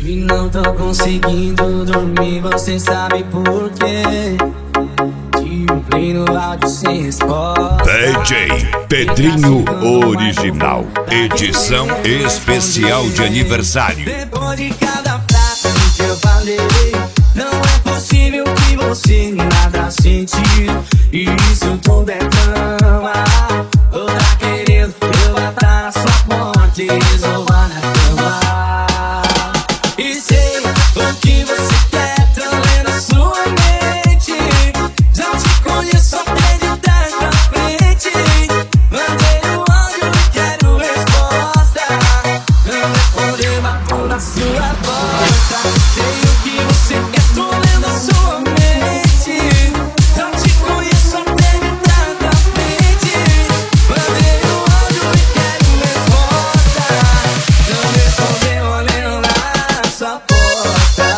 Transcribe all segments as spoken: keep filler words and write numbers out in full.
E não tô conseguindo dormir, você sabe por quê? Tive um play no áudio sem resposta. D J Pedrinho Original, edição especial de aniversário. Depois de cada frase que eu falei, não é possível que você nada sentiu. Isso tudo é cama. Ou tá querendo eu bater na sua porta e resolver na cama. E sei o que você quer, tô lendo a sua mente. Já te conheço até de trás pra frente. Mandei o áudio e quero resposta. Não respondeu, bato na sua porta. Sei o que você quer, tô lendo a sua mente. Já te conheço até de trás pra frente. Mandei o áudio e quero resposta. Não respondeu, olhando na sua porta.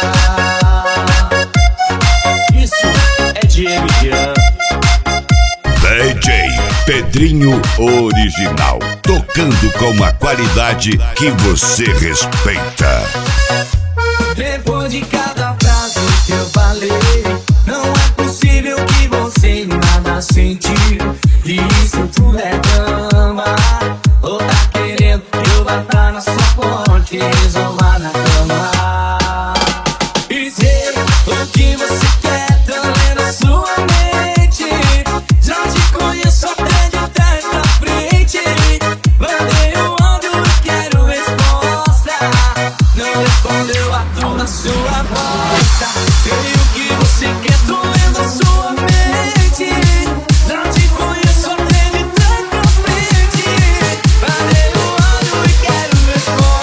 Isso é Diego Jean. D J Pedrinho Original, tocando com a qualidade que você respeita. Depois de cada frase que eu falei, não é possível que você nada sentiu. Isso tudo é drama. Ou tá querendo eu bater na sua porta e resolver na cama. E sei o que você quer, tô lendo a sua mente. Já te conheço até de trás pra frente. Mandei o áudio e quero resposta. Não respondeu, bato na sua porta. Sei o que você quer, tô lendo a sua mente. Já te conheço até de trás pra frente. Mandei o áudio e quero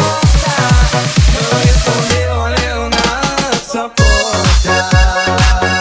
resposta. Não respondeu, olhando na sua porta.